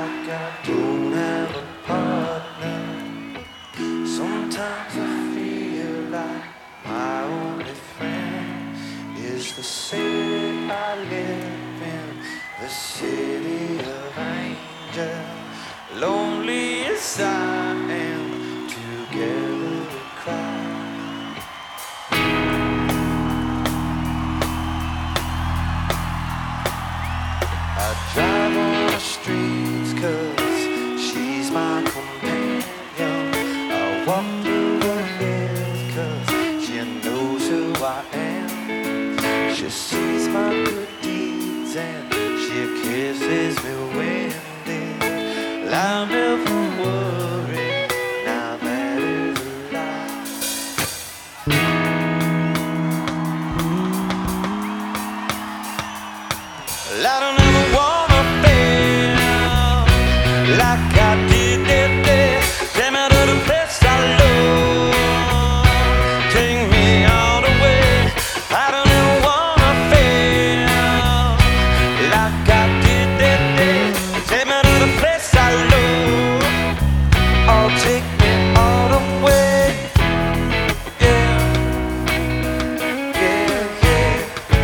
like I don't have a partner. Sometimes I feel like my only friend is the city I live in, the city of angels. Lonely as I am, together we cry. I drive on the streets 'cause she's my companion. I walk through the hills 'cause she knows who I am. She sees my good deeds and she kisses me when I never worry, now that is a lie. I don't ever wanna feel like I did that day. Take me to the place I love, take me all the way. I don't ever wanna feel like I did that day. Take me to the place I love, oh, take me all the way. Yeah, yeah, yeah.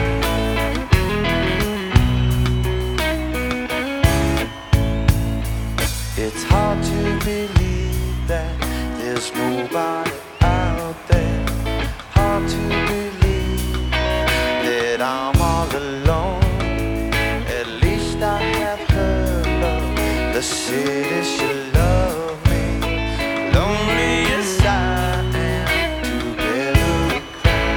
It's hard to believe that there's nobody out there. Hard to believe that I'm all alone. At least I have her love. The city should love me. Lonely as I am, together we cry.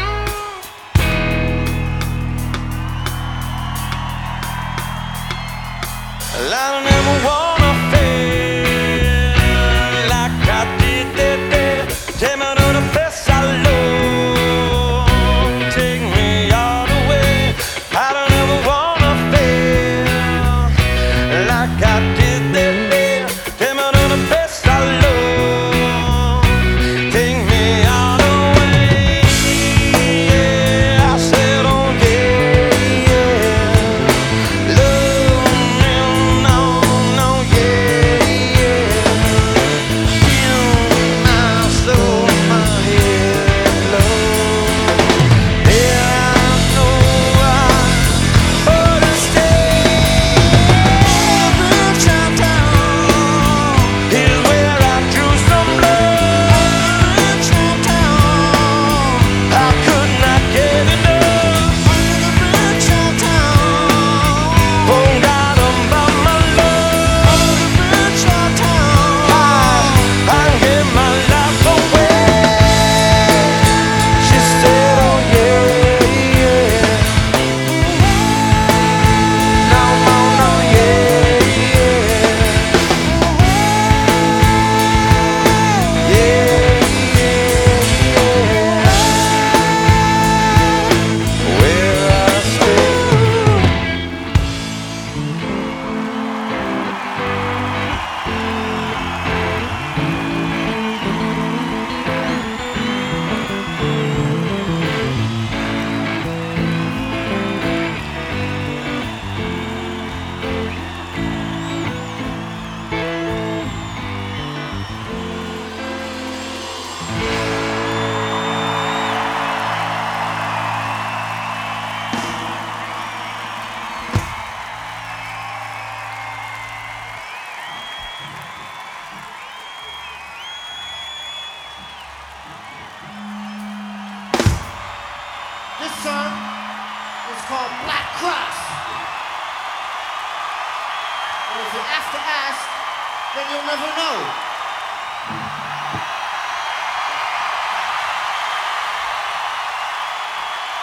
I don't ever wanna feel like I did that day. Take me to the place I love, take me all the way. I don't ever wanna feel like I did that day. Take me to the place I love, take me all the way. Yeah, I said, oh yeah, yeah. Love me, no, no, yeah, yeah. Feel my soul, my head, love. Yeah, I know I ought to stay. Brookside Town is where I drew some love. Brookside Town, I could not get enough. Brookside Town, oh God, about my love. Brookside Town, I give my life away. She said, oh yeah, yeah. No, no, no, yeah, yeah. Yeah, yeah, yeah. Where I stay. This song is called Black Cross. And if you have to ask, then you'll never know.